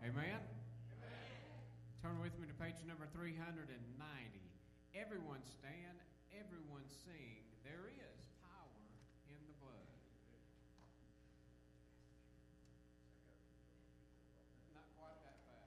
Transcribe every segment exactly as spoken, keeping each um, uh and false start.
Amen? Amen. Turn with me to page number three hundred ninety. Everyone stand, everyone sing. There is power in the blood. Not quite that fast.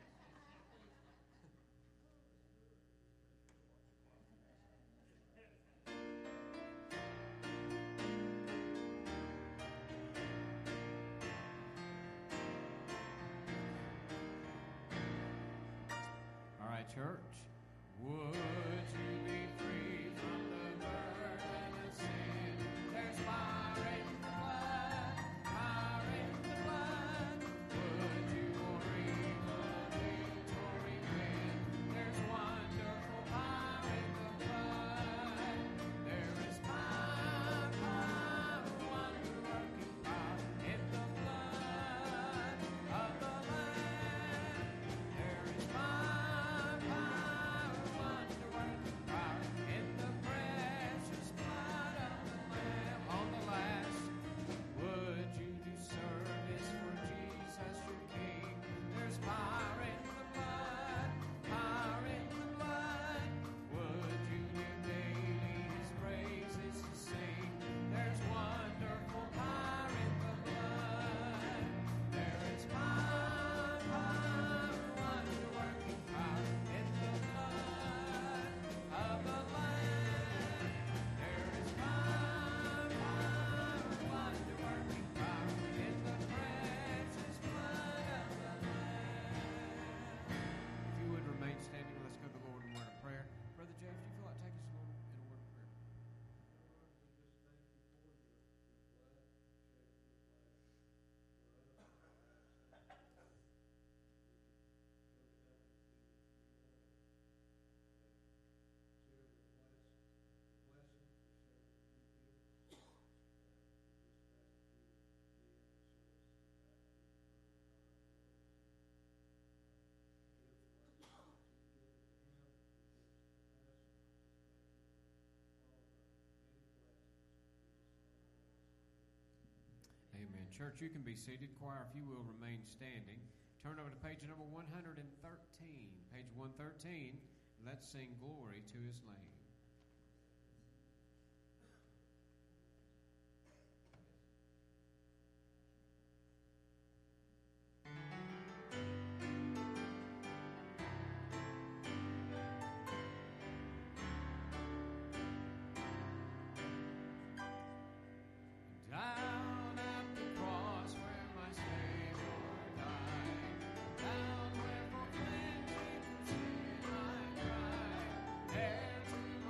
All right, church. Would you be free from the burden of sin? There's fire in the blood, fire in the blood. Would you or evil victory win? There's wonderful power in the blood. There is power, power, wonder-working power in the blood of the Lamb. There is power, power, wonder-working power in the precious blood of the Lamb. On the last, would you do service for Jesus your King? There's power in the blood, power in the blood. Would you live daily His praises to sing? There's wonderful power in the blood. There is power, power, wonder-working power in the blood of the Lamb. There is power, power, wonder-working power in the precious blood of the Lamb. If you would remain standing, let's go to the Lord in a word of prayer. Brother Jeff, do you feel like taking us, Lord, in a word of prayer? Amen. Church, you can be seated. Choir, if you will, remain standing. Turn over to page number one hundred thirteen. Page one thirteen. Let's sing glory to His name. Down at the cross where my Savior died, down where for cleansing from sin I cried, there to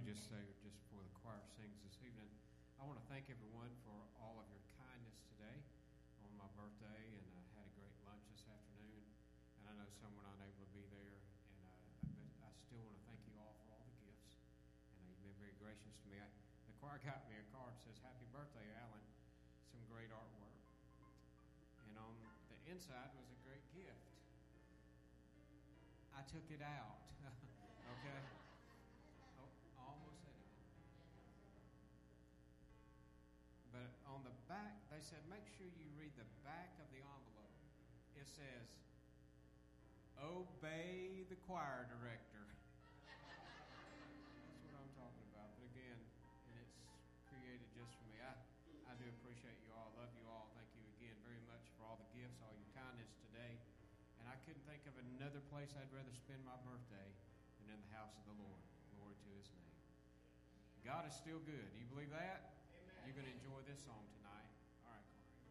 just say, just before the choir sings this evening, I want to thank everyone for all of your kindness today on my birthday, and I had a great lunch this afternoon, and I know some were not able to be there, and uh, but I still want to thank you all for all the gifts, and uh, you've been very gracious to me. I, the choir got me a card that says, "Happy birthday, Alan," some great artwork, and on the inside was a great gift. I took it out, okay? Almost said it. But on the back, they said, make sure you read the back of the envelope. It says, obey the choir director. That's what I'm talking about. But again, and it's created just for me. I, I do appreciate you all. Love you all. Thank you again very much for all the gifts, all your kindness today. And I couldn't think of another place I'd rather spend my birthday than in the house of the Lord. Glory to his name. God is still good. Do you believe that? Amen. You're going to enjoy this song tonight. All right,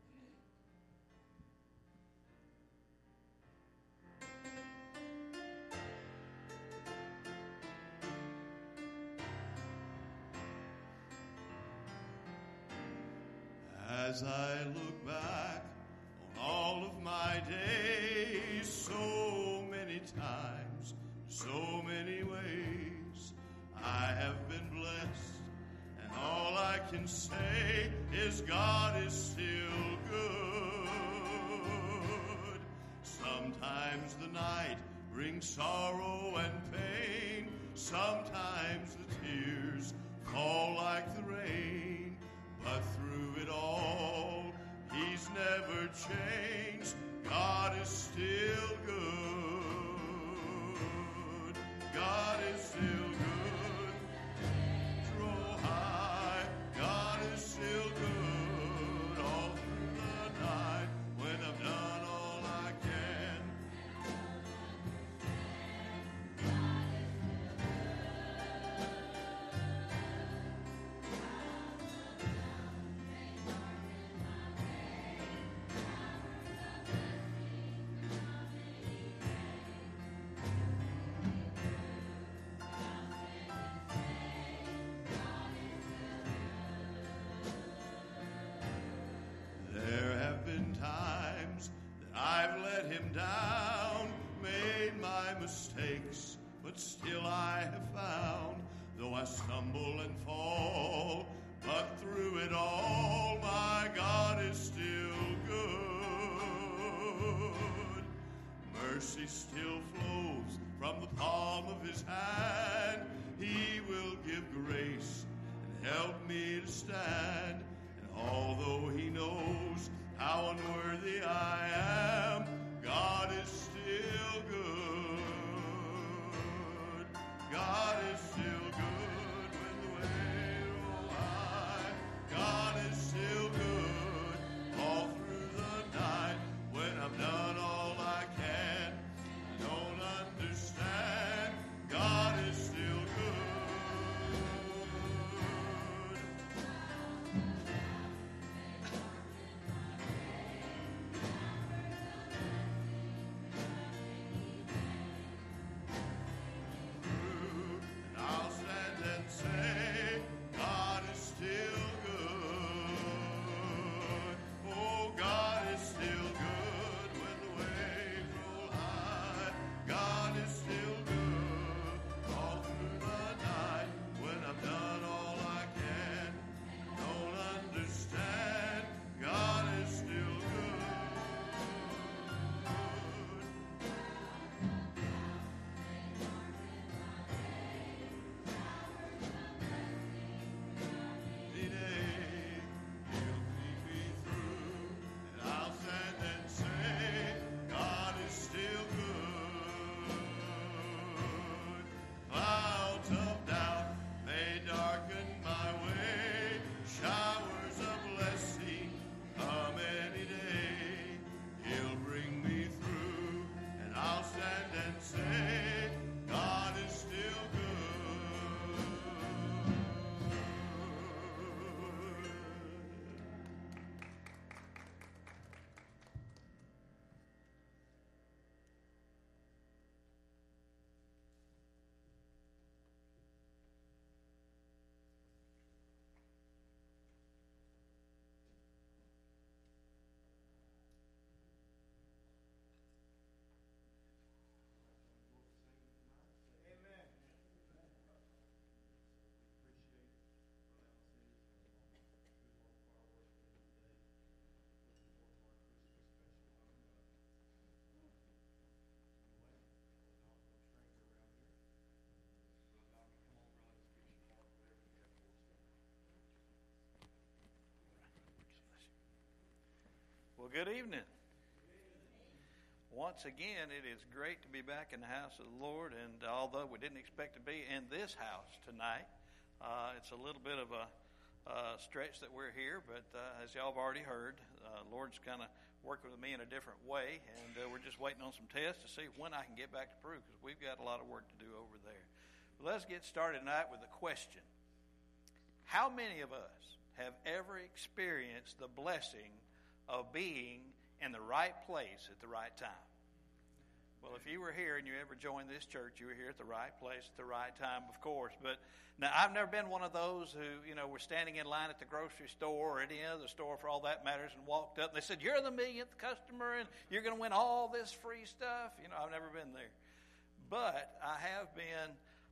Corey. As I look back on all of my days, so many times, so many ways, I have been blessed, and all I can say is God is still good. Sometimes the night brings sorrow and pain, sometimes the tears fall like the rain, but through it all, he's never changed. God is still good. God is still good. Down, made my mistakes, but still I have found, though I stumble and fall, but through it all, my God is still good. Mercy still flows from the palm of his hand. He will give grace and help me to stand. And although he knows how unworthy I am, God is still good. God is still good when the way roll high. God is still good all through the night. When I've done all I can, I don't understand. God is Well, good evening. Once again, it is great to be back in the house of the Lord, and although we didn't expect to be in this house tonight, uh, it's a little bit of a uh, stretch that we're here, but uh, as y'all have already heard, uh, Lord's kind of working with me in a different way, and uh, we're just waiting on some tests to see when I can get back to Peru, because we've got a lot of work to do over there. But let's get started tonight with a question. How many of us have ever experienced the blessing of being in the right place at the right time? Well, if you were here and you ever joined this church, you were here at the right place at the right time, of course. But now, I've never been one of those who, you know, were standing in line at the grocery store or any other store for all that matters and walked up and they said, "You're the millionth customer and you're going to win all this free stuff." You know, I've never been there. But I have been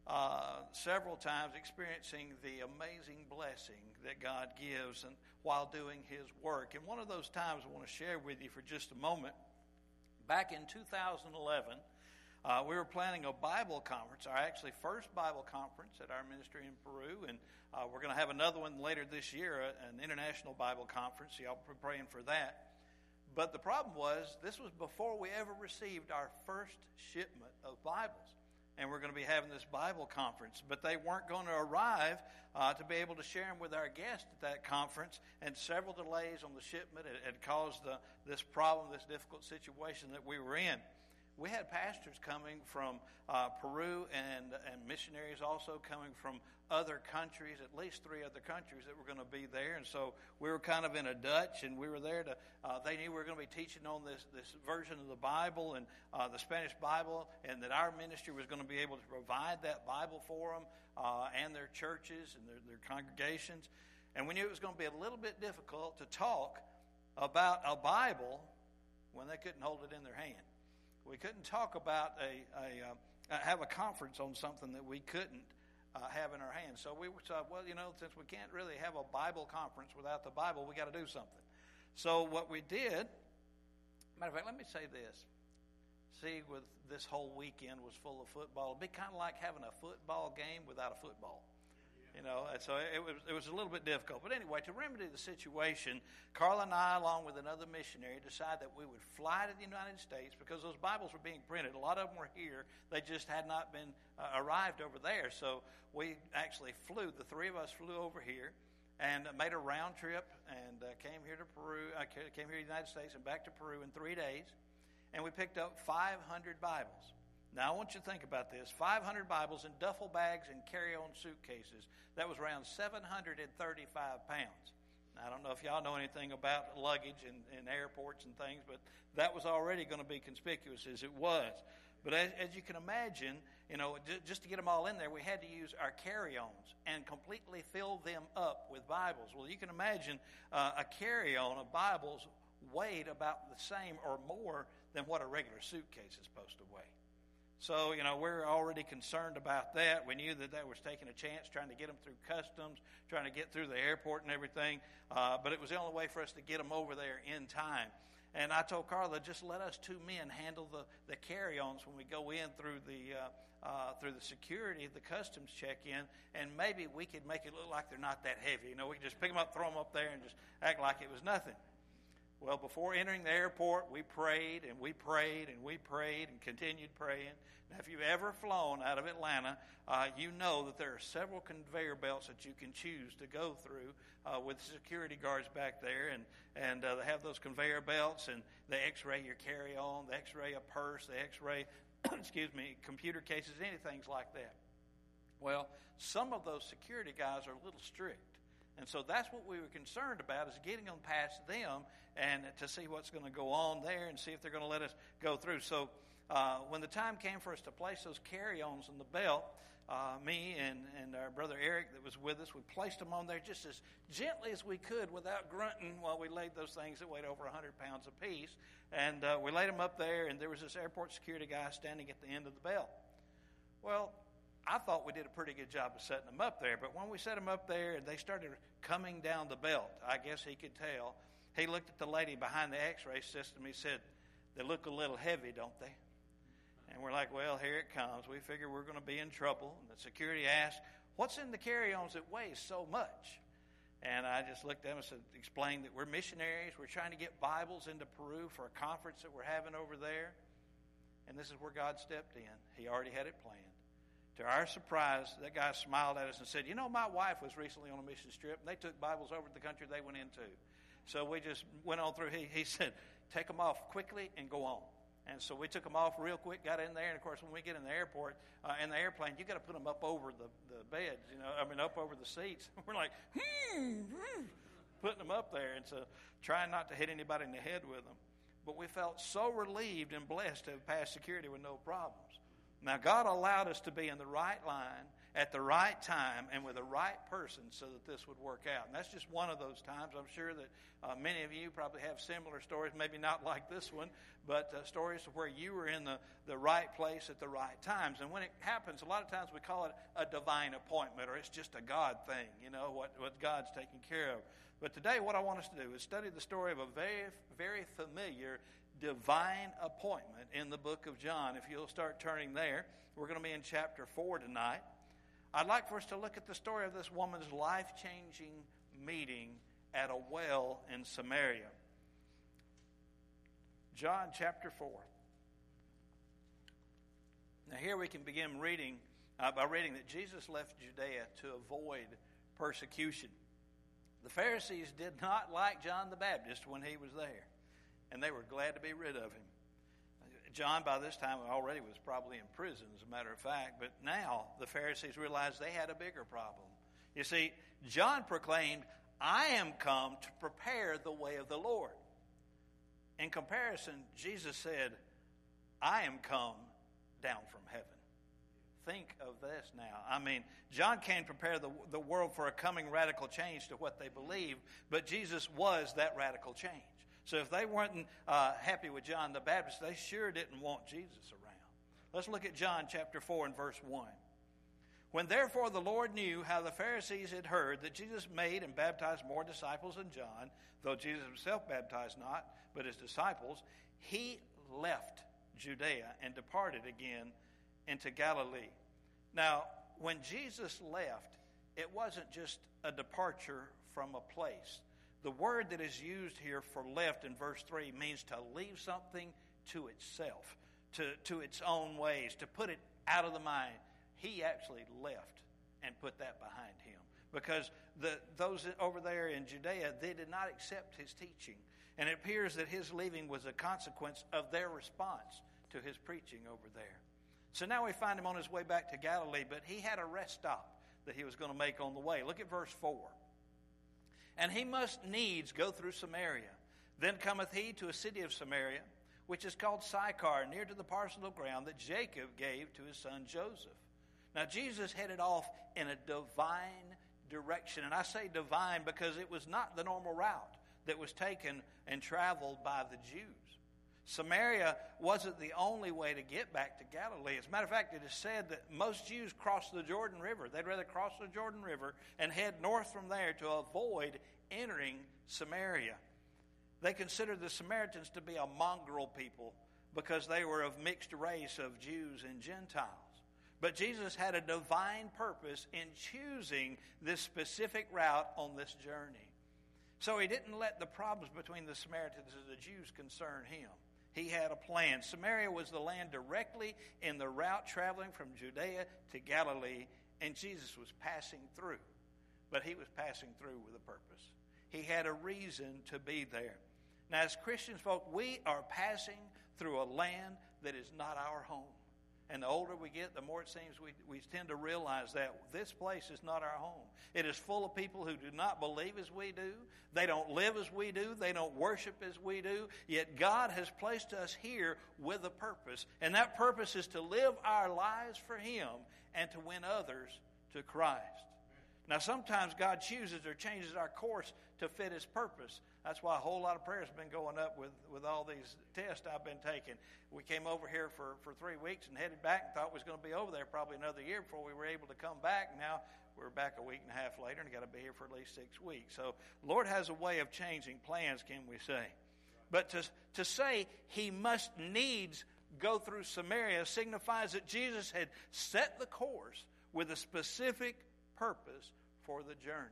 uh, several times experiencing the amazing blessing that God gives and while doing His work. And one of those times I want to share with you for just a moment. Back in two thousand eleven, uh, we were planning a Bible conference, our actually first Bible conference at our ministry in Peru, and uh, we're going to have another one later this year, an international Bible conference, so y'all be praying for that. But the problem was, this was before we ever received our first shipment of Bibles. And we're going to be having this Bible conference. But they weren't going to arrive uh, to be able to share them with our guests at that conference. And several delays on the shipment had, had caused the, this problem, this difficult situation that we were in. We had pastors coming from uh, Peru and, and missionaries also coming from other countries, at least three other countries that were going to be there. And so we were kind of in a Dutch, and we were there to, uh, they knew we were going to be teaching on this, this version of the Bible and uh, the Spanish Bible, and that our ministry was going to be able to provide that Bible for them uh, and their churches and their, their congregations. And we knew it was going to be a little bit difficult to talk about a Bible when they couldn't hold it in their hand. We couldn't talk about a, a uh, have a conference on something that we couldn't uh, have in our hands. So we thought, well, you know, since we can't really have a Bible conference without the Bible, we got to do something. So what we did, matter of fact, let me say this. See, with this whole weekend was full of football. It'd be kind of like having a football game without a football. You know, and so it was it was a little bit difficult. But anyway, to remedy the situation, Carl and I, along with another missionary, decided that we would fly to the United States because those Bibles were being printed. A lot of them were here. They just had not been uh, arrived over there. So we actually flew. The three of us flew over here and made a round trip and uh, came here to Peru. I uh, came here to the United States and back to Peru in three days. And we picked up five hundred Bibles. Now, I want you to think about this. five hundred Bibles in duffel bags and carry-on suitcases. That was around seven hundred thirty-five pounds. Now, I don't know if y'all know anything about luggage in, in airports and things, but that was already going to be conspicuous as it was. But as, as you can imagine, you know, j- just to get them all in there, we had to use our carry-ons and completely fill them up with Bibles. Well, you can imagine uh, a carry-on of Bibles weighed about the same or more than what a regular suitcase is supposed to weigh. So, you know, we're already concerned about that. We knew that that was taking a chance trying to get them through customs, trying to get through the airport and everything. Uh, but it was the only way for us to get them over there in time. And I told Carla, just let us two men handle the, the carry-ons when we go in through the uh, uh, through the security, the customs check-in, and maybe we could make it look like they're not that heavy. You know, we could just pick them up, throw them up there, and just act like it was nothing. Well, before entering the airport, we prayed and we prayed and we prayed and continued praying. Now, if you've ever flown out of Atlanta, uh, you know that there are several conveyor belts that you can choose to go through uh, with security guards back there. And, and uh, they have those conveyor belts, and they x-ray your carry-on, they x-ray a purse, they x-ray, excuse me, computer cases, anything like that. Well, some of those security guys are a little strict. And so that's what we were concerned about, is getting them past them and to see what's going to go on there and see if they're going to let us go through. So uh, when the time came for us to place those carry-ons in the belt, uh, me and, and our brother Eric that was with us, we placed them on there just as gently as we could without grunting while we laid those things that weighed over one hundred pounds apiece. And uh, we laid them up there, and there was this airport security guy standing at the end of the belt. Well, I thought we did a pretty good job of setting them up there, but when we set them up there and they started coming down the belt, I guess he could tell. He looked at the lady behind the x-ray system. He said, "They look a little heavy, don't they?" And we're like, well, here it comes. We figure we're going to be in trouble. And the security asked, "What's in the carry-ons that weighs so much?" And I just looked at him and said, explained that we're missionaries. We're trying to get Bibles into Peru for a conference that we're having over there. And this is where God stepped in. He already had it planned. To our surprise, that guy smiled at us and said, you know, my wife was recently on a mission trip, and they took Bibles over to the country they went into. So we just went on through. He, he said, take them off quickly and go on. And so we took them off real quick, got in there, and, of course, when we get in the airport, uh, in the airplane, you got to put them up over the, the beds, you know, I mean, up over the seats. We're like, hmm, hmm, putting them up there, and so trying not to hit anybody in the head with them. But we felt so relieved and blessed to have passed security with no problems. Now, God allowed us to be in the right line at the right time and with the right person so that this would work out. And that's just one of those times. I'm sure that uh, many of you probably have similar stories, maybe not like this one, but uh, stories of where you were in the, the right place at the right times. And when it happens, a lot of times we call it a divine appointment, or it's just a God thing, you know, what, what God's taking care of. But today what I want us to do is study the story of a very, very familiar divine appointment in the book of John. If you'll start turning there, we're going to be in chapter four tonight. I'd like for us to look at the story of this woman's life-changing meeting at a well in Samaria. John chapter four. Now here we can begin reading uh, by reading that Jesus left Judea to avoid persecution. The Pharisees did not like John the Baptist when he was there, and they were glad to be rid of him. John, by this time, already was probably in prison, as a matter of fact, but now the Pharisees realized they had a bigger problem. You see, John proclaimed, I am come to prepare the way of the Lord. In comparison, Jesus said, I am come down from heaven. Think of this now. I mean, John came to prepare the, the world for a coming radical change to what they believe, but Jesus was that radical change. So if they weren't uh, happy with John the Baptist, they sure didn't want Jesus around. Let's look at John chapter four and verse one. When therefore the Lord knew how the Pharisees had heard that Jesus made and baptized more disciples than John, though Jesus himself baptized not, but his disciples, he left Judea and departed again into Galilee. Now, when Jesus left, it wasn't just a departure from a place. The word that is used here for left in verse three means to leave something to itself, to, to its own ways, to put it out of the mind. He actually left and put that behind him because the, those over there in Judea, they did not accept his teaching. And it appears that his leaving was a consequence of their response to his preaching over there. So now we find him on his way back to Galilee, but he had a rest stop that he was going to make on the way. Look at verse four. And he must needs go through Samaria. Then cometh he to a city of Samaria, which is called Sychar, near to the parcel of ground that Jacob gave to his son Joseph. Now Jesus headed off in a divine direction. And I say divine because it was not the normal route that was taken and traveled by the Jews. Samaria wasn't the only way to get back to Galilee. As a matter of fact, it is said that most Jews crossed the Jordan River. They'd rather cross the Jordan River and head north from there to avoid entering Samaria. They considered the Samaritans to be a mongrel people because they were of mixed race of Jews and Gentiles. But Jesus had a divine purpose in choosing this specific route on this journey. So he didn't let the problems between the Samaritans and the Jews concern him. He had a plan. Samaria was the land directly in the route traveling from Judea to Galilee, and Jesus was passing through. But he was passing through with a purpose. He had a reason to be there. Now, as Christians, folk, we are passing through a land that is not our home. And the older we get, the more it seems we, we tend to realize that this place is not our home. It is full of people who do not believe as we do. They don't live as we do. They don't worship as we do. Yet God has placed us here with a purpose. And that purpose is to live our lives for Him and to win others to Christ. Now, sometimes God chooses or changes our course to fit His purpose. That's why a whole lot of prayers have been going up with, with all these tests I've been taking. We came over here for, for three weeks and headed back and thought we was going to be over there probably another year before we were able to come back. Now we're back a week and a half later and got to be here for at least six weeks. So Lord has a way of changing plans, can we say. But to, to say He must needs go through Samaria signifies that Jesus had set the course with a specific purpose for the journey.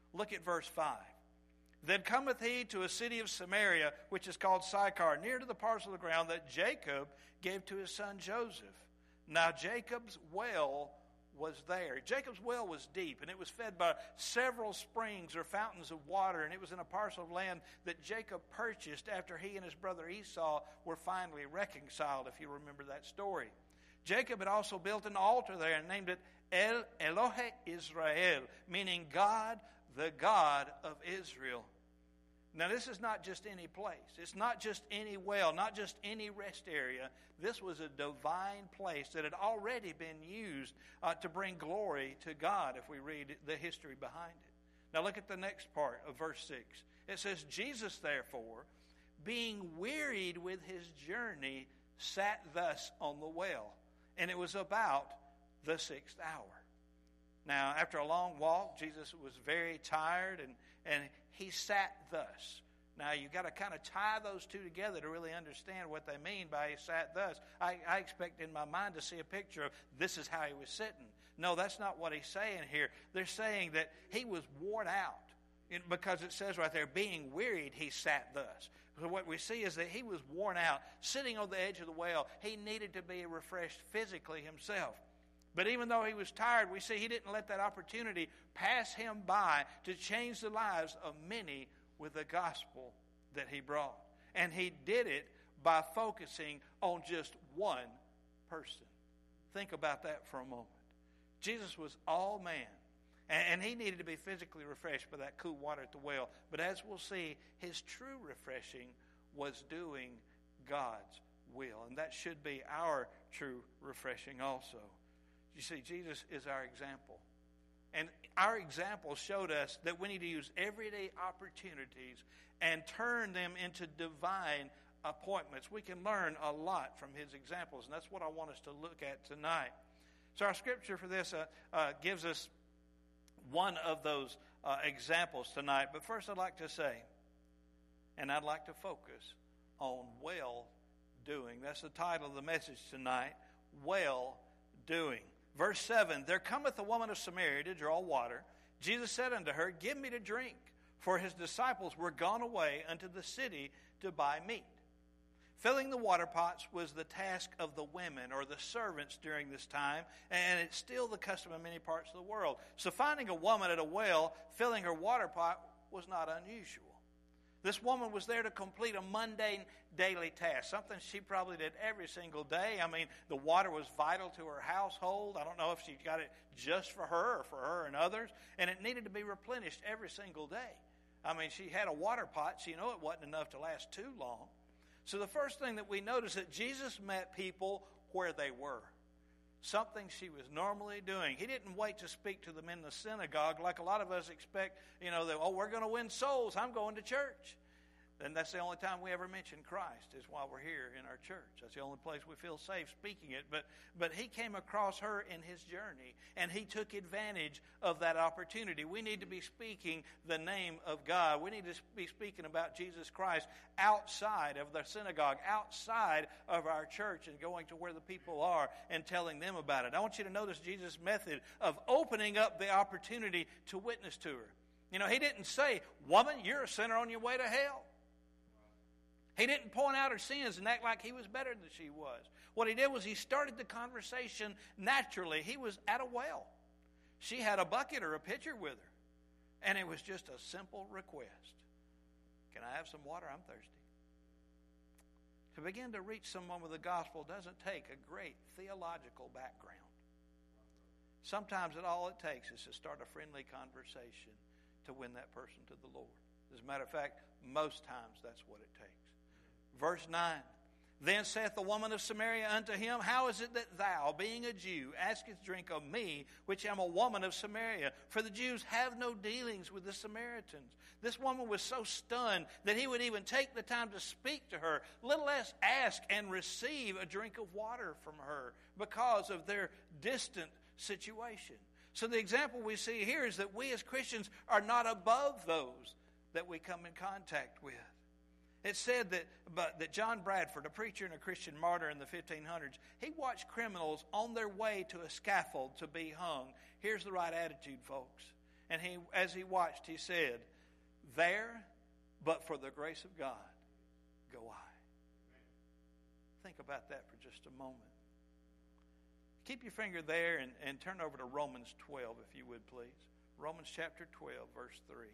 Look at verse five. Then cometh he to a city of Samaria, which is called Sychar, near to the parcel of ground that Jacob gave to his son Joseph. Now Jacob's well was there. Jacob's well was deep, and it was fed by several springs or fountains of water, and it was in a parcel of land that Jacob purchased after he and his brother Esau were finally reconciled, if you remember that story. Jacob had also built an altar there and named it El Elohe Israel, meaning God, the God of Israel. Now, this is not just any place. It's not just any well, not just any rest area. This was a divine place that had already been used uh, to bring glory to God, if we read the history behind it. Now, look at the next part of verse six. It says, Jesus, therefore, being wearied with his journey, sat thus on the well. And it was about the sixth hour. Now, after a long walk, Jesus was very tired, and, and he sat thus. Now, you've got to kind of tie those two together to really understand what they mean by he sat thus. I, I expect in my mind to see a picture of this is how he was sitting. No, that's not what he's saying here. They're saying that he was worn out, because it says right there, being wearied, he sat thus. So what we see is that he was worn out, sitting on the edge of the well. He needed to be refreshed physically himself. But even though he was tired, we see he didn't let that opportunity pass him by to change the lives of many with the gospel that he brought. And he did it by focusing on just one person. Think about that for a moment. Jesus was all man, and he needed to be physically refreshed by that cool water at the well. But as we'll see, his true refreshing was doing God's will. And that should be our true refreshing also. You see, Jesus is our example. And our example showed us that we need to use everyday opportunities and turn them into divine appointments. We can learn a lot from his examples, and that's what I want us to look at tonight. So our scripture for this uh, uh, gives us one of those uh, examples tonight. But first I'd like to say, and I'd like to focus on well-doing. That's the title of the message tonight, well-doing. Verse seven, there cometh a woman of Samaria to draw water. Jesus said unto her, give me to drink. For his disciples were gone away unto the city to buy meat. Filling the water pots was the task of the women or the servants during this time, and it's still the custom in many parts of the world. So finding a woman at a well filling her water pot was not unusual. This woman was there to complete a mundane daily task, something she probably did every single day. I mean, the water was vital to her household. I don't know if she got it just for her or for her and others, and it needed to be replenished every single day. I mean, she had a water pot, so you know it wasn't enough to last too long. So the first thing that we notice that Jesus met people where they were. Something she was normally doing. He didn't wait to speak to them in the synagogue like a lot of us expect, you know, that, oh, we're going to win souls. I'm going to church. And that's the only time we ever mention Christ is while we're here in our church. That's the only place we feel safe speaking it. But but he came across her in his journey, and he took advantage of that opportunity. We need to be speaking the name of God. We need to be speaking about Jesus Christ outside of the synagogue, outside of our church, and going to where the people are and telling them about it. I want you to notice Jesus' method of opening up the opportunity to witness to her. You know, he didn't say, woman, you're a sinner on your way to hell. He didn't point out her sins and act like he was better than she was. What he did was he started the conversation naturally. He was at a well. She had a bucket or a pitcher with her. And it was just a simple request. Can I have some water? I'm thirsty. To begin to reach someone with the gospel doesn't take a great theological background. Sometimes it, all it takes is to start a friendly conversation to win that person to the Lord. As a matter of fact, most times that's what it takes. Verse nine, then saith the woman of Samaria unto him, how is it that thou, being a Jew, askest drink of me, which am a woman of Samaria? For the Jews have no dealings with the Samaritans. This woman was so stunned that he would even take the time to speak to her, little less ask and receive a drink of water from her because of their distant situation. So the example we see here is that we as Christians are not above those that we come in contact with. It said that, but, that John Bradford, a preacher and a Christian martyr in the fifteen hundreds, he watched criminals on their way to a scaffold to be hung. Here's the right attitude, folks. And he, as he watched, he said, there, but for the grace of God, go I. Think about that for just a moment. Keep your finger there and, and turn over to Romans twelve, if you would, please. Romans chapter twelve, verse three.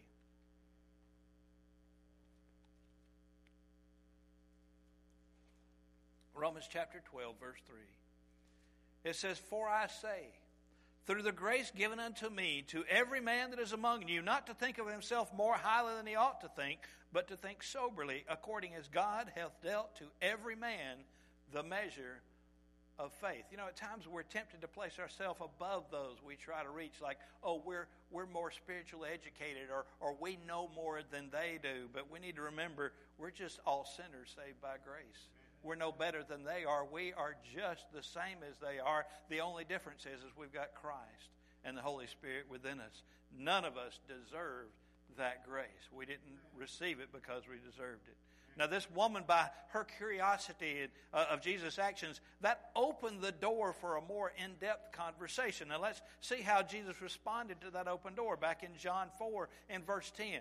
Romans chapter twelve, verse three. It says, for I say, through the grace given unto me, to every man that is among you, not to think of himself more highly than he ought to think, but to think soberly, according as God hath dealt to every man the measure of faith. You know, at times we're tempted to place ourselves above those we try to reach, like, oh, we're we're more spiritually educated, or or we know more than they do. But we need to remember, we're just all sinners saved by grace. We're no better than they are. We are just the same as they are. The only difference is, is we've got Christ and the Holy Spirit within us. None of us deserved that grace. We didn't receive it because we deserved it. Now, this woman, by her curiosity uh, of Jesus' actions, that opened the door for a more in-depth conversation. Now, let's see how Jesus responded to that open door back in John four and verse ten.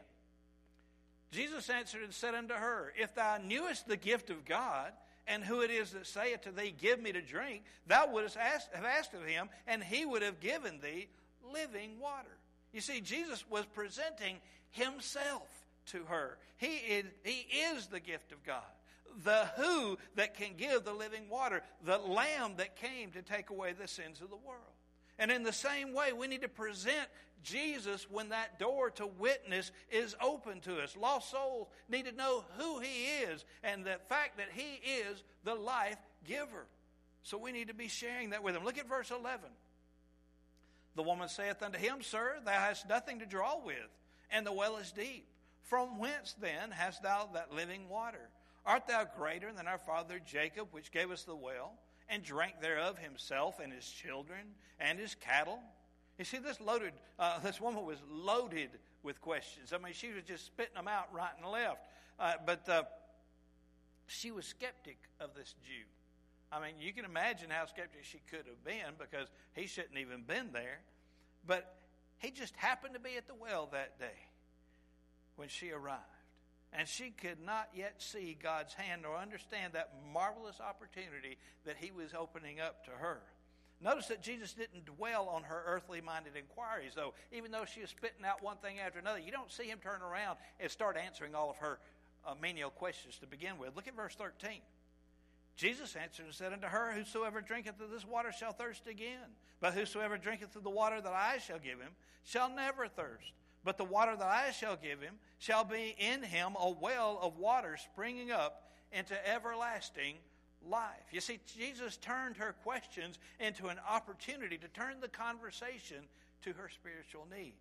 Jesus answered and said unto her, if thou knewest the gift of God, and who it is that saith to thee, give me to drink, thou wouldst ask, have asked of him, and he would have given thee living water. You see, Jesus was presenting himself to her. He is, he is the gift of God. The who that can give the living water. The Lamb that came to take away the sins of the world. And in the same way, we need to present Jesus when that door to witness is open to us. Lost souls need to know who he is and the fact that he is the life giver. So we need to be sharing that with them. Look at verse eleven. The woman saith unto him, Sir, thou hast nothing to draw with, and the well is deep. From whence then hast thou that living water? Art thou greater than our father Jacob, which gave us the well, and drank thereof himself and his children and his cattle? You see, this loaded, uh, this woman was loaded with questions. I mean, she was just spitting them out right and left. Uh, but uh, she was skeptic of this Jew. I mean, you can imagine how skeptic she could have been, because he shouldn't even been there. But he just happened to be at the well that day when she arrived. And she could not yet see God's hand or understand that marvelous opportunity that he was opening up to her. Notice that Jesus didn't dwell on her earthly-minded inquiries, though. Even though she was spitting out one thing after another, you don't see him turn around and start answering all of her uh, menial questions to begin with. Look at verse thirteen. Jesus answered and said unto her, Whosoever drinketh of this water shall thirst again. But whosoever drinketh of the water that I shall give him shall never thirst. But the water that I shall give him shall be in him a well of water springing up into everlasting life. You see, Jesus turned her questions into an opportunity to turn the conversation to her spiritual need.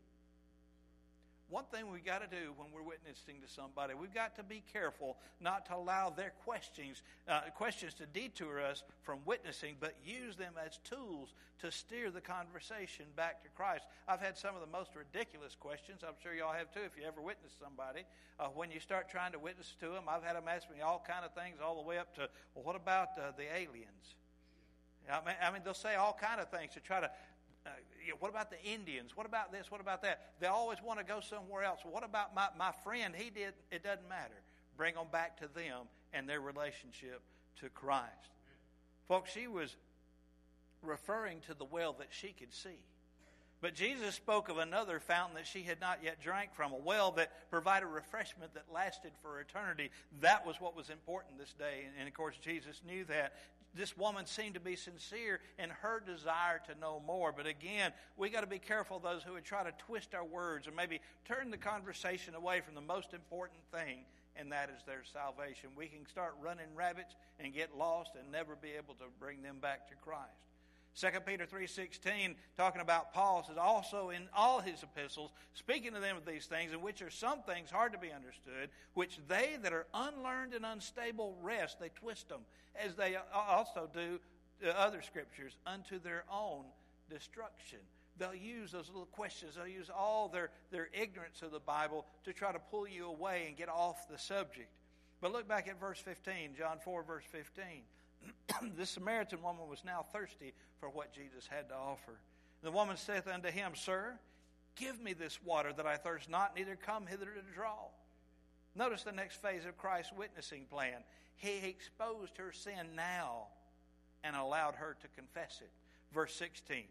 One thing we've got to do when we're witnessing to somebody, we've got to be careful not to allow their questions uh, questions to detour us from witnessing, but use them as tools to steer the conversation back to Christ. I've had some of the most ridiculous questions. I'm sure y'all have too if you ever witnessed somebody. Uh, when you start trying to witness to them, I've had them ask me all kind of things, all the way up to, well, what about uh, the aliens? I mean, I mean, they'll say all kind of things to try to, Uh, you know, what about the Indians? What about this? What about that? They always want to go somewhere else. What about my, my friend? He did. It doesn't matter. Bring them back to them and their relationship to Christ. Folks, she was referring to the well that she could see. But Jesus spoke of another fountain that she had not yet drank from, a well that provided refreshment that lasted for eternity. That was what was important this day. And, and of course, Jesus knew that. This woman seemed to be sincere in her desire to know more. But again, we got to be careful of those who would try to twist our words or maybe turn the conversation away from the most important thing, and that is their salvation. We can start running rabbits and get lost and never be able to bring them back to Christ. Second Peter three sixteen, talking about Paul, says, also in all his epistles, speaking to them of these things, in which are some things hard to be understood, which they that are unlearned and unstable wrest, they twist them, as they also do other scriptures, unto their own destruction. They'll use those little questions, they'll use all their, their ignorance of the Bible to try to pull you away and get off the subject. But look back at verse fifteen, John four, verse fifteen. This Samaritan woman was now thirsty for what Jesus had to offer. The woman saith unto him, Sir, Give me this water that I thirst not, neither come hither to draw. Notice the next phase of Christ's witnessing plan. He exposed her sin now and allowed her to confess it. Verse sixteen,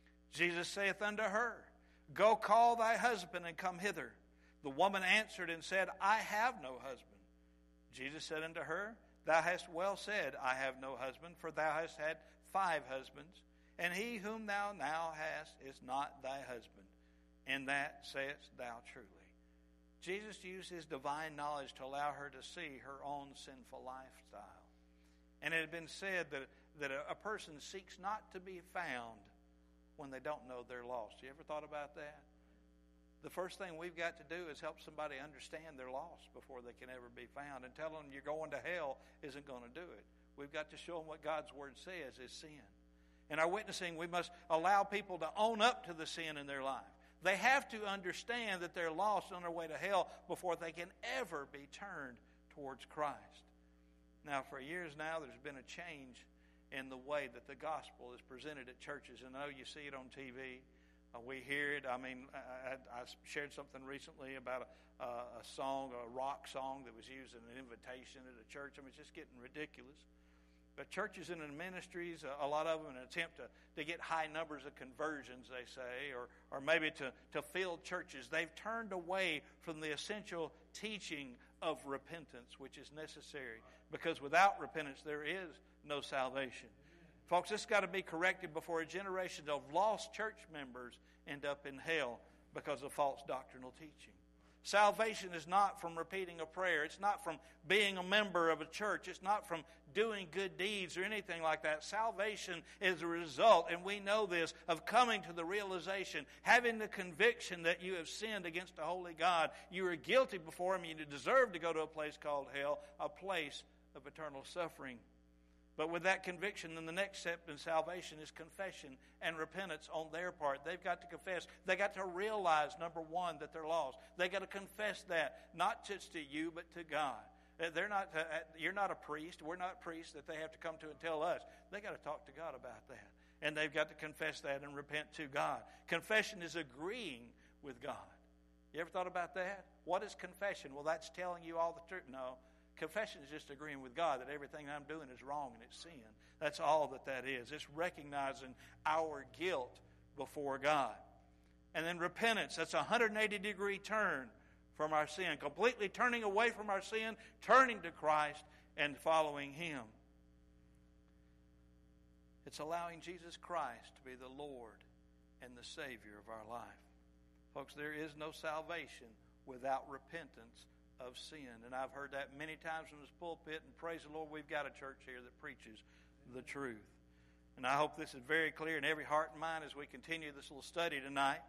Jesus saith unto her, Go call thy husband and come hither. The woman answered and said, I have no husband. Jesus said unto her, Thou hast well said, I have no husband, for thou hast had five husbands, and he whom thou now hast is not thy husband. In that sayest thou truly. Jesus used his divine knowledge to allow her to see her own sinful lifestyle. And it had been said that, that a, a person seeks not to be found when they don't know they're lost. You ever thought about that? The first thing we've got to do is help somebody understand they're lost before they can ever be found. And telling them you're going to hell isn't going to do it. We've got to show them what God's Word says is sin. In our witnessing, we must allow people to own up to the sin in their life. They have to understand that they're lost on their way to hell before they can ever be turned towards Christ. Now, for years now, there's been a change in the way that the gospel is presented at churches. And I know you see it on T V. Uh, we hear it. I mean, I, I shared something recently about a, uh, a song, a rock song that was used in an invitation at a church. I mean, it's just getting ridiculous. But churches and ministries, a lot of them, in an attempt to, to get high numbers of conversions, they say, or, or maybe to, to fill churches, they've turned away from the essential teaching of repentance, which is necessary. Because without repentance, there is no salvation. Folks, this has got to be corrected before a generation of lost church members end up in hell because of false doctrinal teaching. Salvation is not from repeating a prayer. It's not from being a member of a church. It's not from doing good deeds or anything like that. Salvation is a result, and we know this, of coming to the realization, having the conviction that you have sinned against a holy God. You are guilty before Him. You deserve to go to a place called hell, a place of eternal suffering. But with that conviction, then the next step in salvation is confession and repentance on their part. They've got to confess. They've got to realize, number one, that they're lost. They've got to confess that, not just to you, but to God. They're not. Uh, you're not a priest. We're not priests that they have to come to and tell us. They've got to talk to God about that. And they've got to confess that and repent to God. Confession is agreeing with God. You ever thought about that? What is confession? Well, that's telling you all the truth. No. Confession is just agreeing with God that everything I'm doing is wrong and it's sin. That's all that that is. It's recognizing our guilt before God. And then repentance, that's a one hundred eighty degree turn from our sin. Completely turning away from our sin, turning to Christ, and following Him. It's allowing Jesus Christ to be the Lord and the Savior of our life. Folks, there is no salvation without repentance of sin. And I've heard that many times from this pulpit, and praise the Lord, we've got a church here that preaches the truth. And I hope this is very clear in every heart and mind as we continue this little study tonight,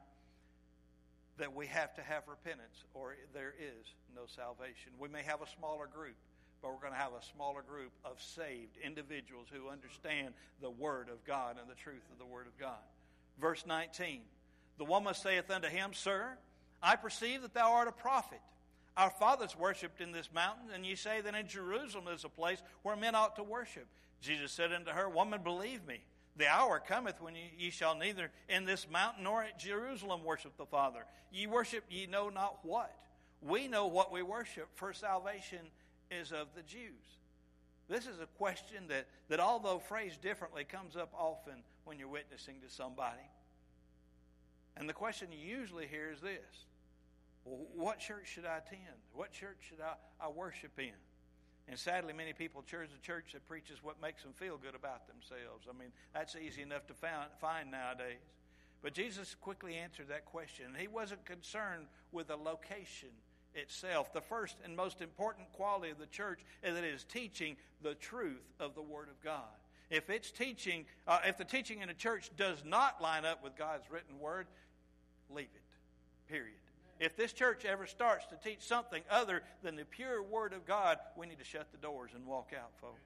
that we have to have repentance or there is no salvation. We may have a smaller group, but we're going to have a smaller group of saved individuals who understand the Word of God and the truth of the Word of God. Verse nineteen, the woman saith unto him, Sir, I perceive that thou art a prophet. Our fathers worshipped in this mountain, and ye say that in Jerusalem is a place where men ought to worship. Jesus said unto her, Woman, believe me, the hour cometh when ye, ye shall neither in this mountain nor at Jerusalem worship the Father. Ye worship ye know not what. We know what we worship, for salvation is of the Jews. This is a question that, that although phrased differently, comes up often when you're witnessing to somebody. And the question you usually hear is this. Well, what church should I attend? What church should I, I worship in? And sadly, many people choose a church that preaches what makes them feel good about themselves. I mean, that's easy enough to find, find nowadays. But Jesus quickly answered that question. He wasn't concerned with the location itself. The first and most important quality of the church is that it is teaching the truth of the Word of God. If it's teaching, uh, if the teaching in a church does not line up with God's written Word, leave it. Period. If this church ever starts to teach something other than the pure Word of God, we need to shut the doors and walk out, folks.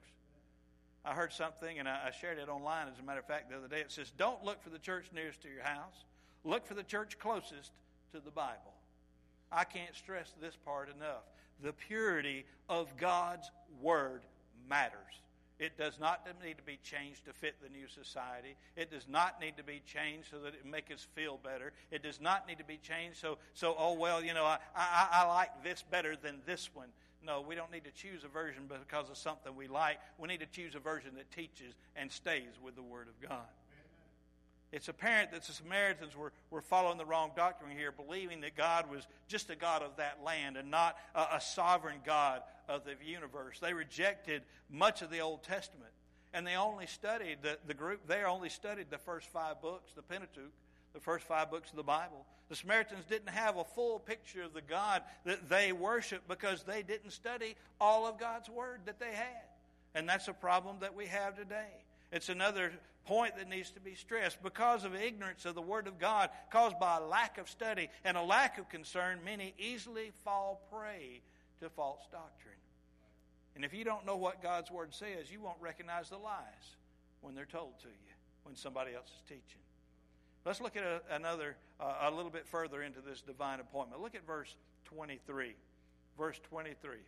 I heard something, and I shared it online, as a matter of fact, the other day. It says, don't look for the church nearest to your house. Look for the church closest to the Bible. I can't stress this part enough. The purity of God's Word matters. It does not need to be changed to fit the new society. It does not need to be changed so that it make us feel better. It does not need to be changed so, so oh, well, you know, I, I, I like this better than this one. No, we don't need to choose a version because of something we like. We need to choose a version that teaches and stays with the Word of God. It's apparent that the Samaritans were, were following the wrong doctrine here, believing that God was just a God of that land and not a, a sovereign God of the universe. They rejected much of the Old Testament, and they only studied, the, the group there only studied the first five books, the Pentateuch, the first five books of the Bible. The Samaritans didn't have a full picture of the God that they worship because they didn't study all of God's Word that they had. And that's a problem that we have today. It's another point that needs to be stressed. Because of ignorance of the Word of God caused by a lack of study and a lack of concern, many easily fall prey to false doctrine. And if you don't know what God's Word says, you won't recognize the lies when they're told to you, when somebody else is teaching. Let's look at a, another, uh, a little bit further into this divine appointment. Look at verse twenty-three. Verse twenty-three.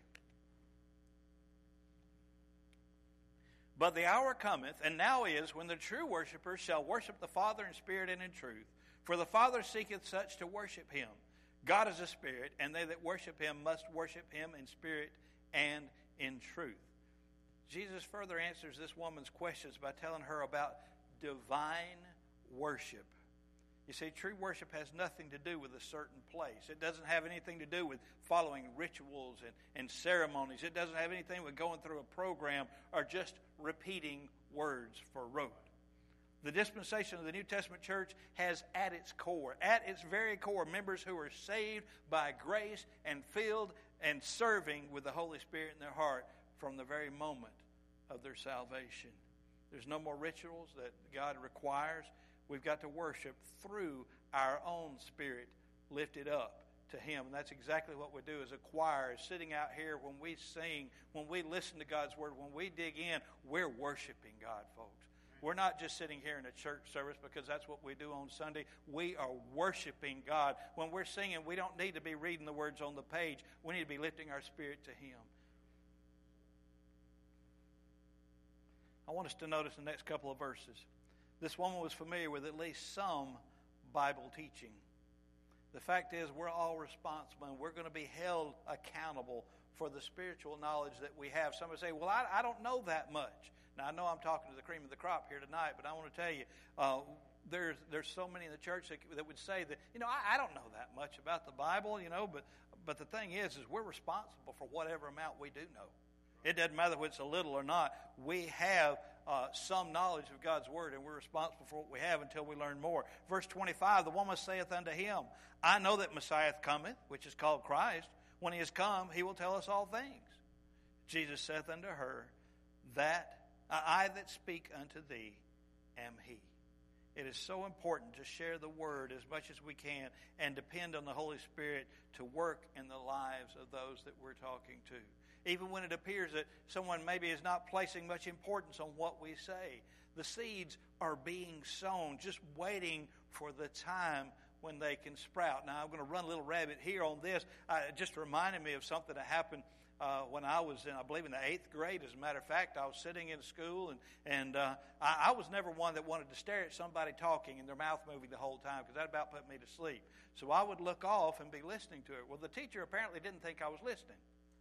But the hour cometh, and now is, when the true worshipers shall worship the Father in spirit and in truth. For the Father seeketh such to worship him. God is a spirit, and they that worship him must worship him in spirit and in truth. Jesus further answers this woman's questions by telling her about divine worship. You see, true worship has nothing to do with a certain place. It doesn't have anything to do with following rituals and, and ceremonies. It doesn't have anything with going through a program or just repeating words for rote. The dispensation of the New Testament church has at its core, at its very core, members who are saved by grace and filled and serving with the Holy Spirit in their heart from the very moment of their salvation. There's no more rituals that God requires. We've got to worship through our own spirit lifted up to Him. And that's exactly what we do as a choir, is sitting out here when we sing, when we listen to God's Word, when we dig in, we're worshiping God, folks. We're not just sitting here in a church service because that's what we do on Sunday. We are worshiping God. When we're singing, we don't need to be reading the words on the page. We need to be lifting our spirit to Him. I want us to notice the next couple of verses. This woman was familiar with at least some Bible teaching. The fact is, we're all responsible, and we're going to be held accountable for the spiritual knowledge that we have. Somebody say, well, I, I don't know that much. Now, I know I'm talking to the cream of the crop here tonight, but I want to tell you, uh, there's there's so many in the church that, that would say that, you know, I, I don't know that much about the Bible, you know, but but the thing is, is we're responsible for whatever amount we do know. It doesn't matter whether it's a little or not. We have uh, some knowledge of God's Word, and we're responsible for what we have until we learn more. Verse twenty-five, the woman saith unto him, I know that Messiah cometh, which is called Christ. When he is come, he will tell us all things. Jesus saith unto her, that I that speak unto thee am he. It is so important to share the Word as much as we can and depend on the Holy Spirit to work in the lives of those that we're talking to. Even when it appears that someone maybe is not placing much importance on what we say. The seeds are being sown, just waiting for the time when they can sprout. Now, I'm going to run a little rabbit here on this. Uh, it just reminded me of something that happened uh, when I was, in, I believe, in the eighth grade. As a matter of fact, I was sitting in school, and, and uh, I, I was never one that wanted to stare at somebody talking and their mouth moving the whole time, because that about put me to sleep. So I would look off and be listening to it. Well, the teacher apparently didn't think I was listening.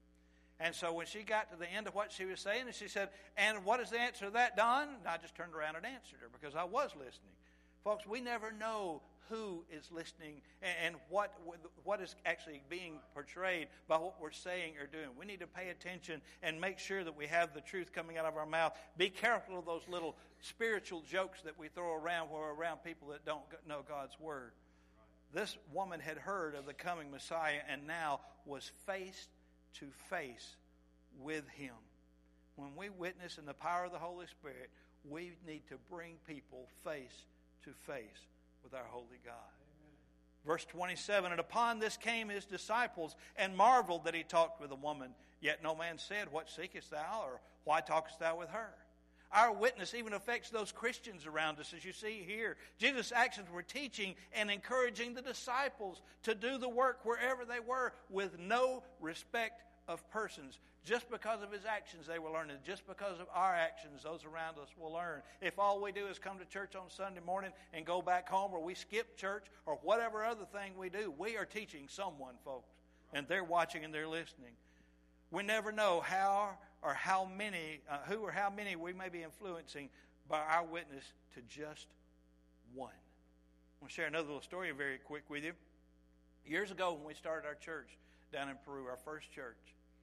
And so when she got to the end of what she was saying, and she said, and what is the answer to that, Don? And I just turned around and answered her because I was listening. Folks, we never know who is listening and what what is actually being portrayed by what we're saying or doing. We need to pay attention and make sure that we have the truth coming out of our mouth. Be careful of those little spiritual jokes that we throw around when we're around people that don't know God's Word. This woman had heard of the coming Messiah and now was face to face with Him. When we witness in the power of the Holy Spirit, we need to bring people face to face with our holy God. Amen. Verse twenty-seven, and upon this came His disciples, and marveled that He talked with a woman. Yet no man said, what seekest thou, or why talkest thou with her? Our witness even affects those Christians around us, as you see here. Jesus' actions were teaching and encouraging the disciples to do the work wherever they were with no respect of persons. Just because of his actions, they will learn. And just because of our actions, those around us will learn. If all we do is come to church on Sunday morning and go back home, or we skip church, or whatever other thing we do, we are teaching someone, folks. And they're watching and they're listening. We never know how or how many, uh, who or how many we may be influencing by our witness to just one. I'm going to share another little story very quick with you. Years ago when we started our church down in Peru, our first church,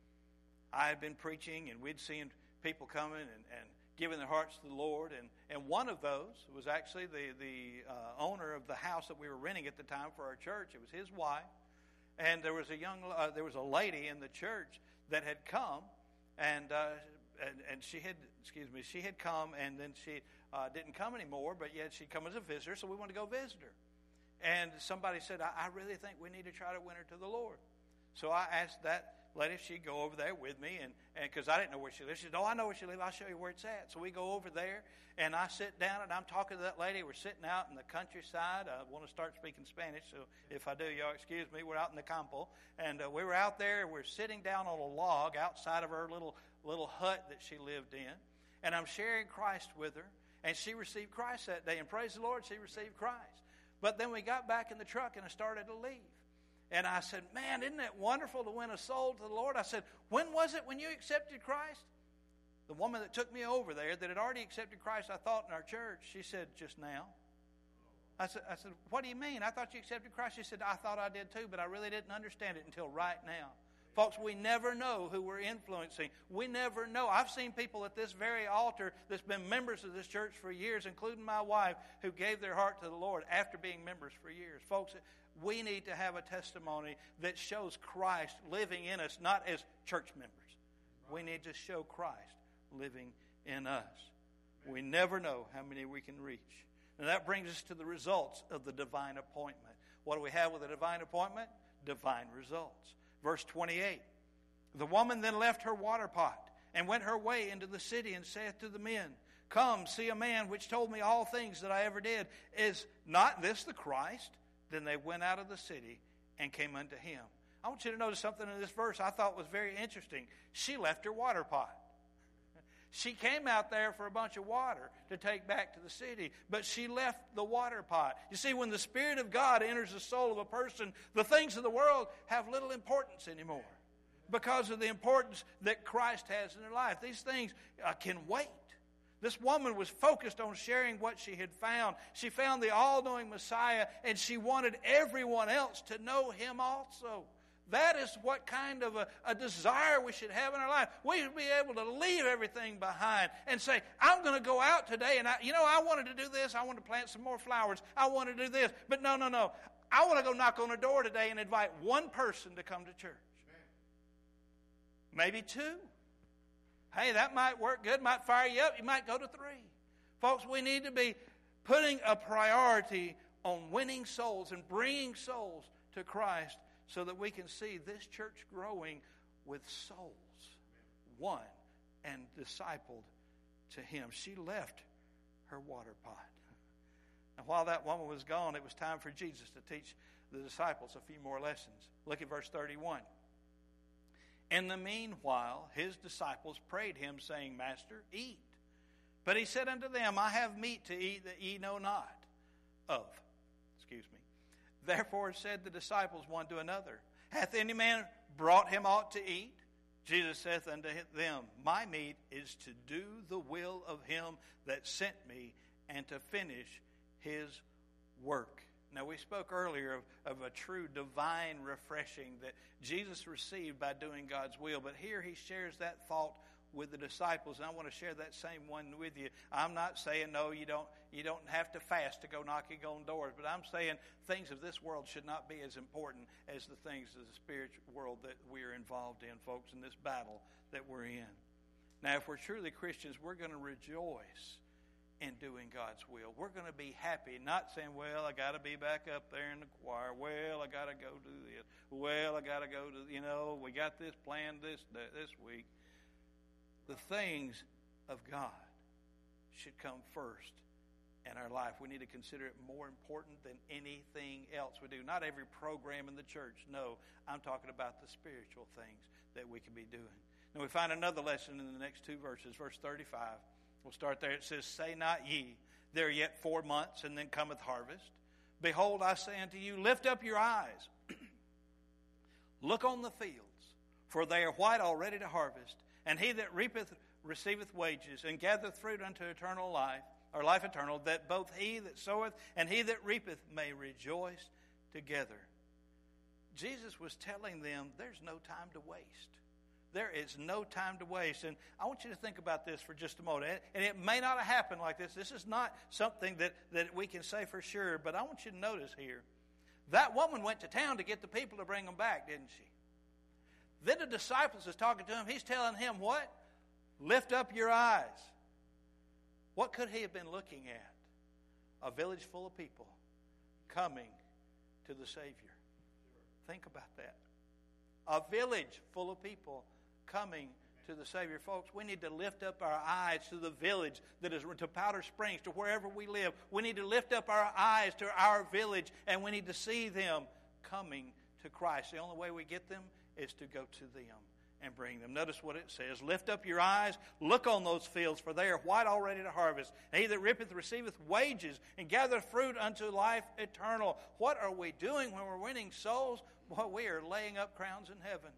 I had been preaching and we'd seen people coming and, and giving their hearts to the Lord. And, and one of those was actually the, the uh, owner of the house that we were renting at the time for our church. It was his wife. And there was a young, uh, there was a lady in the church that had come, and uh, and, and she had, excuse me, she had come, and then she uh, didn't come anymore, but yet she'd come as a visitor, so we wanted to go visit her. And somebody said, I, I really think we need to try to win her to the Lord. So I asked that lady if she'd go over there with me, and because I didn't know where she lived. She said, oh, I know where she lives. I'll show you where it's at. So we go over there, and I sit down, and I'm talking to that lady. We're sitting out in the countryside. I want to start speaking Spanish, so if I do, y'all excuse me. We're out in the campo, and uh, we were out there. We're sitting down on a log outside of her little little hut that she lived in, and I'm sharing Christ with her, and she received Christ that day, and praise the Lord, she received Christ. But then we got back in the truck, and I started to leave. And I said, man, isn't it wonderful to win a soul to the Lord? I said, when was it when you accepted Christ? The woman that took me over there that had already accepted Christ, I thought, in our church, she said, just now. I said, I said, what do you mean? I thought you accepted Christ. She said, I thought I did too, but I really didn't understand it until right now. Folks, we never know who we're influencing. We never know. I've seen people at this very altar that's been members of this church for years, including my wife, who gave their heart to the Lord after being members for years. Folks, we need to have a testimony that shows Christ living in us, not as church members. We need to show Christ living in us. We never know how many we can reach. And that brings us to the results of the divine appointment. What do we have with a divine appointment? Divine results. Verse twenty-eight, the woman then left her water pot and went her way into the city and saith to the men, come, see a man which told me all things that I ever did. Is not this the Christ? Then they went out of the city and came unto him. I want you to notice something in this verse I thought was very interesting. She left her water pot. She came out there for a bunch of water to take back to the city, but she left the water pot. You see, when the Spirit of God enters the soul of a person, the things of the world have little importance anymore because of the importance that Christ has in their life. These things uh, can wait. This woman was focused on sharing what she had found. She found the all-knowing Messiah, and she wanted everyone else to know him also. That is what kind of a, a desire we should have in our life. We should be able to leave everything behind and say, I'm going to go out today, and I, you know, I wanted to do this. I want to plant some more flowers. I want to do this. But no, no, no. I want to go knock on a door today and invite one person to come to church. Maybe two. Hey, that might work good, might fire you up. You might go to three. Folks, we need to be putting a priority on winning souls and bringing souls to Christ so that we can see this church growing with souls won and discipled to him. She left her water pot. And while that woman was gone, it was time for Jesus to teach the disciples a few more lessons. Look at verse thirty-one. In the meanwhile, his disciples prayed him, saying, Master, eat. But he said unto them, I have meat to eat that ye know not of. Excuse me. Therefore said the disciples one to another, Hath any man brought him aught to eat? Jesus saith unto them, My meat is to do the will of him that sent me, and to finish his work. Now, we spoke earlier of, of a true divine refreshing that Jesus received by doing God's will. But here he shares that thought with the disciples, and I want to share that same one with you. I'm not saying, no, you don't you don't have to fast to go knocking on doors, but I'm saying things of this world should not be as important as the things of the spiritual world that we are involved in, folks, in this battle that we're in. Now, if we're truly Christians, we're going to rejoice in doing God's will. We're going to be happy, not saying, well, I got to be back up there in the choir. Well, I got to go do this. Well, I got to go to, you know, we got this planned this this week. The things of God should come first in our life. We need to consider it more important than anything else we do. Not every program in the church. No, I'm talking about the spiritual things that we can be doing. Now we find another lesson in the next two verses. Verse thirty-five. We'll start there. It says, Say not ye, there are yet four months, and then cometh harvest. Behold, I say unto you, lift up your eyes. Look on the fields, for they are white already to harvest. And he that reapeth receiveth wages, and gathereth fruit unto eternal life, or life eternal, that both he that soweth and he that reapeth may rejoice together. Jesus was telling them there's no time to waste. There is no time to waste. And I want you to think about this for just a moment. And it may not have happened like this. This is not something that, that we can say for sure. But I want you to notice here. That woman went to town to get the people to bring them back, didn't she? Then the disciples is talking to him. He's telling him what? Lift up your eyes. What could he have been looking at? A village full of people coming to the Savior. Think about that. A village full of people coming to the Savior. Folks, we need to lift up our eyes to the village that is to Powder Springs, to wherever we live. We need to lift up our eyes to our village, and we need to see them coming to Christ. The only way we get them is to go to them and bring them. Notice what it says. Lift up your eyes, look on those fields, for they are white already to harvest. And he that reapeth receiveth wages, and gathereth fruit unto life eternal. What are we doing when we're winning souls? Well, we are laying up crowns in heaven.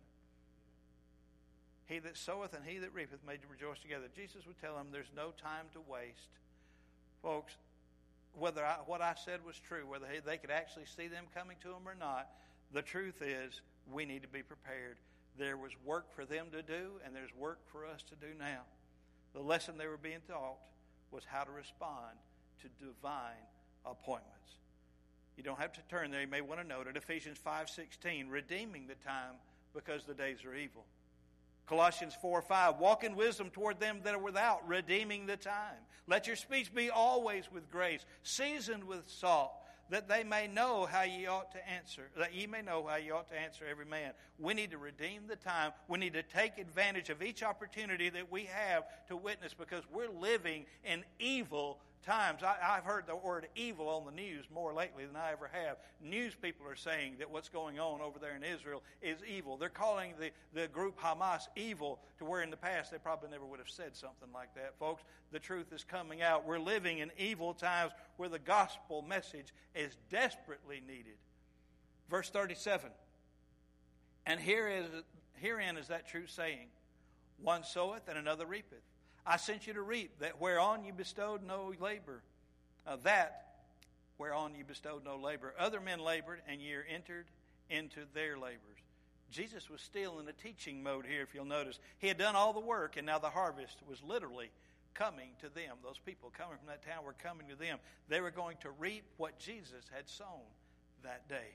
He that soweth and he that reapeth may rejoice together. Jesus would tell them there's no time to waste. Folks, whether I, what I said was true, whether they could actually see them coming to them or not, the truth is we need to be prepared. There was work for them to do, and there's work for us to do now. The lesson they were being taught was how to respond to divine appointments. You don't have to turn there. You may want to note it. Ephesians five sixteen, redeeming the time because the days are evil. Colossians four five, walk in wisdom toward them that are without, redeeming the time. Let your speech be always with grace, seasoned with salt, that they may know how ye ought to answer, that ye may know how ye ought to answer every man. We need to redeem the time. We need to take advantage of each opportunity that we have to witness, because we're living in evil times. I, I've heard the word evil on the news more lately than I ever have. News people are saying that what's going on over there in Israel is evil. They're calling the, the group Hamas evil, to where in the past they probably never would have said something like that. Folks, the truth is coming out. We're living in evil times where the gospel message is desperately needed. Verse thirty-seven. And here is, herein is that true saying, one soweth and another reapeth. I sent you to reap that whereon you bestowed no labor, uh, that whereon you bestowed no labor. Other men labored, and ye are entered into their labors. Jesus was still in a teaching mode here, if you'll notice. He had done all the work, and now the harvest was literally coming to them. Those people coming from that town were coming to them. They were going to reap what Jesus had sown that day.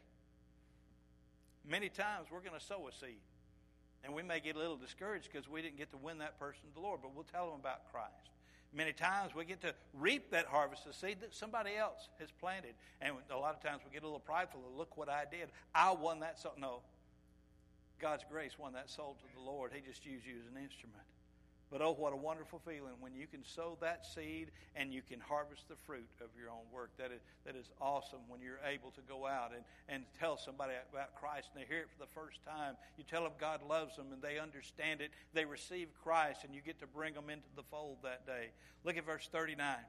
Many times we're going to sow a seed. And we may get a little discouraged because we didn't get to win that person to the Lord, but we'll tell them about Christ. Many times we get to reap that harvest of seed that somebody else has planted. And a lot of times we get a little prideful. Look what I did. I won that soul. No. God's grace won that soul to the Lord. He just used you as an instrument. But oh, what a wonderful feeling when you can sow that seed and you can harvest the fruit of your own work. That is, that is awesome when you're able to go out and, and tell somebody about Christ and they hear it for the first time. You tell them God loves them and they understand it. They receive Christ and you get to bring them into the fold that day. Look at verse thirty-nine.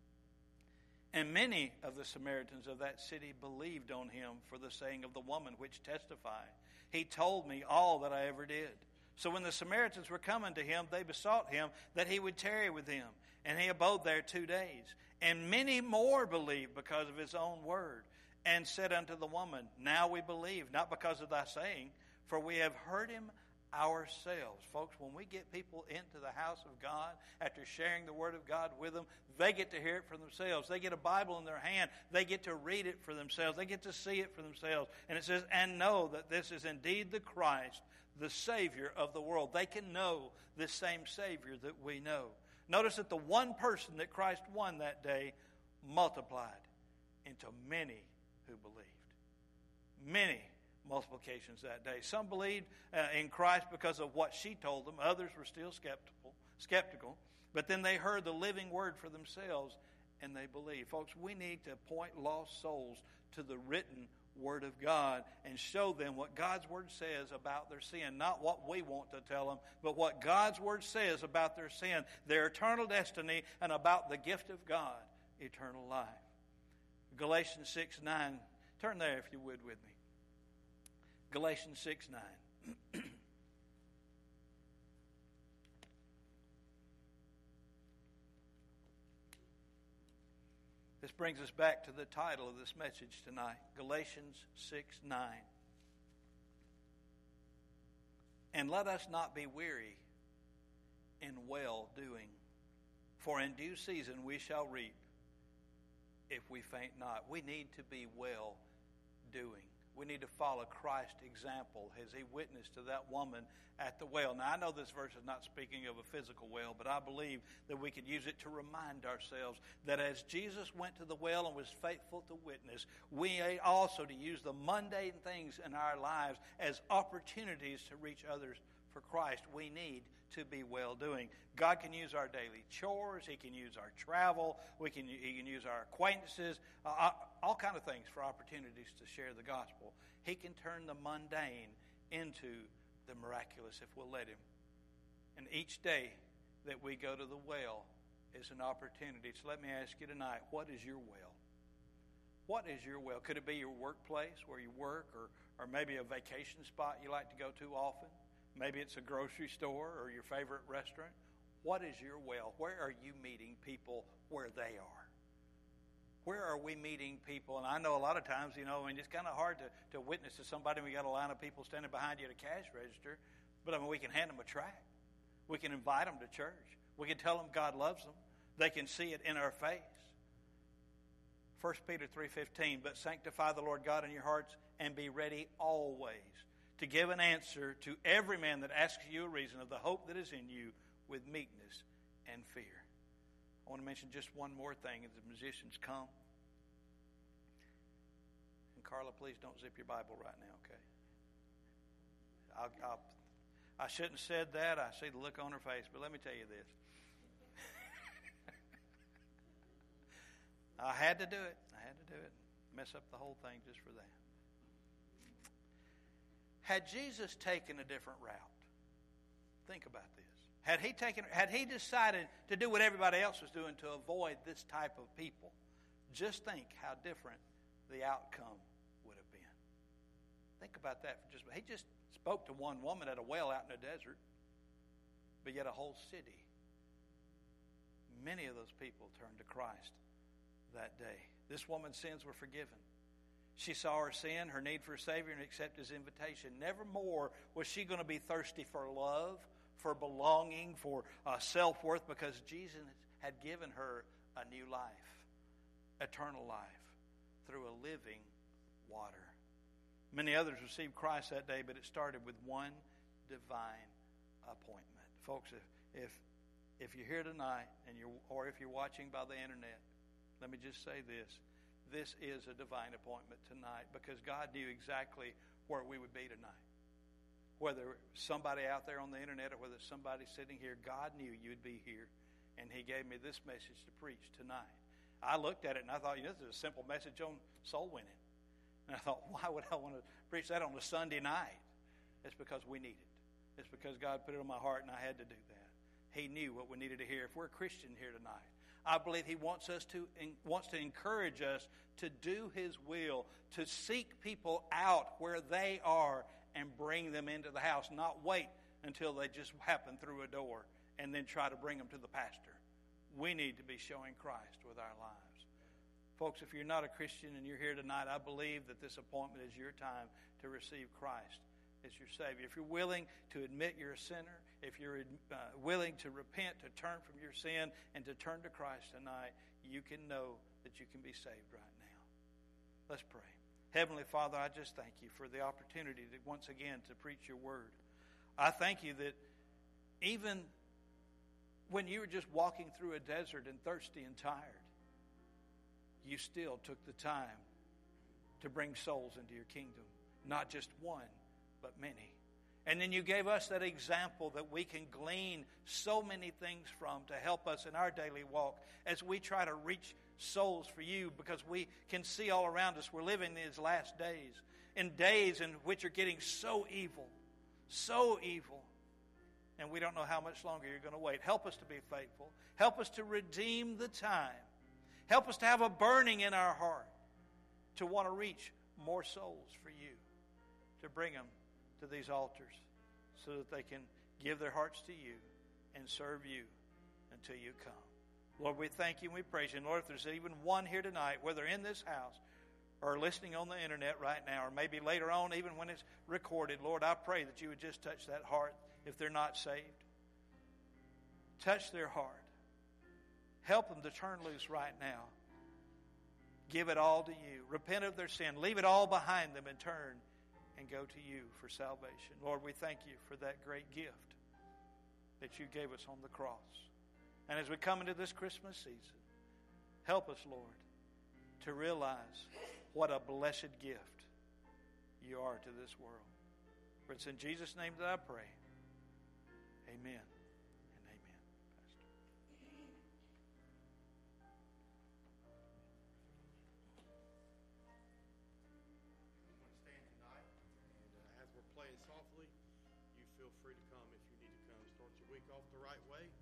And many of the Samaritans of that city believed on him for the saying of the woman which testified, he told me all that I ever did. So when the Samaritans were coming to him, they besought him that he would tarry with them. And he abode there two days. And many more believed because of his own word, and said unto the woman, now we believe, not because of thy saying, for we have heard him ourselves. Folks, when we get people into the house of God, after sharing the word of God with them, they get to hear it for themselves. They get a Bible in their hand. They get to read it for themselves. They get to see it for themselves. And it says, and know that this is indeed the Christ, the Savior of the world. They can know this same Savior that we know. Notice that the one person that Christ won that day multiplied into many who believed. Many multiplications that day. Some believed uh, in Christ because of what she told them. Others were still skeptical, skeptical. But then they heard the living word for themselves, and they believe. Folks, we need to point lost souls to the written Word of God and show them what God's Word says about their sin. Not what we want to tell them, but what God's Word says about their sin, their eternal destiny, and about the gift of God, eternal life. Galatians six nine. Turn there if you would with me. Galatians six nine. This brings us back to the title of this message tonight, Galatians six nine. And let us not be weary in well-doing, for in due season we shall reap if we faint not. We need to be well-doing. We need to follow Christ's example as he witnessed to that woman at the well. Now, I know this verse is not speaking of a physical well, but I believe that we could use it to remind ourselves that as Jesus went to the well and was faithful to witness, we also to use the mundane things in our lives as opportunities to reach others for Christ. We need to be well-doing. God can use our daily chores. He can use our travel. We can. He can use our acquaintances, uh, all kind of things for opportunities to share the gospel. He can turn the mundane into the miraculous if we'll let him. And each day that we go to the well is an opportunity. So let me ask you tonight, what is your well? What is your well? Could it be your workplace where you work, or, or maybe a vacation spot you like to go to often? Maybe it's a grocery store or your favorite restaurant. What is your well? Where are you meeting people where they are? Where are we meeting people? And I know a lot of times, you know, I mean, it's kind of hard to, to witness to somebody when we got a line of people standing behind you at a cash register. But, I mean, we can hand them a tract. We can invite them to church. We can tell them God loves them. They can see it in our face. First Peter three fifteen, but sanctify the Lord God in your hearts and be ready always to give an answer to every man that asks you a reason of the hope that is in you with meekness and fear. I want to mention just one more thing as the musicians come. And Carla, please don't zip your Bible right now, okay? I'll, I'll, I shouldn't have said that. I see the look on her face, but let me tell you this. I had to do it. I had to do it. Mess up the whole thing just for that. Had Jesus taken a different route? Think about this. Had he taken, had he decided to do what everybody else was doing to avoid this type of people, just think how different the outcome would have been. Think about that for just a minute. He just spoke to one woman at a well out in the desert, but yet a whole city. Many of those people turned to Christ that day. This woman's sins were forgiven. She saw her sin, her need for a Savior, and accepted his invitation. Never more was she going to be thirsty for love, for belonging, for uh, self-worth, because Jesus had given her a new life, eternal life, through a living water. Many others received Christ that day, but it started with one divine appointment. Folks, if if, if you're here tonight, and you're, or if you're watching by the internet, let me just say this. This is a divine appointment tonight because God knew exactly where we would be tonight. Whether somebody out there on the internet or whether somebody sitting here, God knew you'd be here, and he gave me this message to preach tonight. I looked at it and I thought, you know, this is a simple message on soul winning. And I thought, why would I want to preach that on a Sunday night? It's because we need it. It's because God put it on my heart and I had to do that. He knew what we needed to hear. If we're a Christian here tonight, I believe he wants us to wants to encourage us to do his will, to seek people out where they are and bring them into the house, not wait until they just happen through a door and then try to bring them to the pastor. We need to be showing Christ with our lives. Folks, if you're not a Christian and you're here tonight, I believe that this appointment is your time to receive Christ as your Savior. If you're willing to admit you're a sinner, if you're uh, willing to repent, to turn from your sin, and to turn to Christ tonight, you can know that you can be saved right now. Let's pray. Heavenly Father, I just thank you for the opportunity to once again to preach your word. I thank you that even when you were just walking through a desert and thirsty and tired, you still took the time to bring souls into your kingdom. Not just one, but many. And then you gave us that example that we can glean so many things from to help us in our daily walk as we try to reach souls for you, because we can see all around us we're living these last days, in days in which are getting so evil, so evil, and we don't know how much longer you're going to wait. Help us to be faithful. Help us to redeem the time. Help us to have a burning in our heart to want to reach more souls for you, to bring them to these altars so that they can give their hearts to you and serve you until you come. Lord, we thank you and we praise you. And Lord, if there's even one here tonight, whether in this house or listening on the internet right now, or maybe later on, even when it's recorded, Lord, I pray that you would just touch that heart if they're not saved. Touch their heart. Help them to turn loose right now. Give it all to you. Repent of their sin. Leave it all behind them and turn and go to you for salvation. Lord, we thank you for that great gift that you gave us on the cross. And as we come into this Christmas season, help us, Lord, to realize what a blessed gift you are to this world. For it's in Jesus' name that I pray. Amen and amen. Pastor. I'm going to stand tonight, and uh, as we're playing softly, you feel free to come if you need to come. Start your week off the right way.